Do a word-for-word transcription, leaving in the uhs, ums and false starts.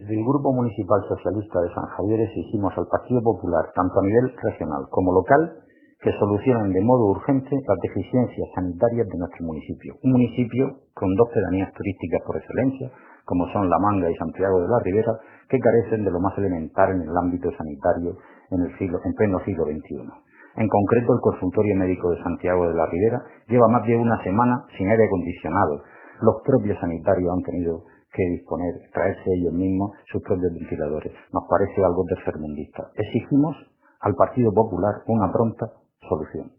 Desde el Grupo Municipal Socialista de San Javier exigimos al Partido Popular, tanto a nivel regional como local, que solucionen de modo urgente las deficiencias sanitarias de nuestro municipio. Un municipio con dos pedanías turísticas por excelencia, como son La Manga y Santiago de la Ribera, que carecen de lo más elemental en el ámbito sanitario en, el siglo, en pleno siglo veintiuno. En concreto, el consultorio médico de Santiago de la Ribera lleva más de una semana sin aire acondicionado. Los propios sanitarios han tenido que disponer, traerse ellos mismos sus propios ventiladores. Nos parece algo tercermundista. Exigimos al Partido Popular una pronta solución.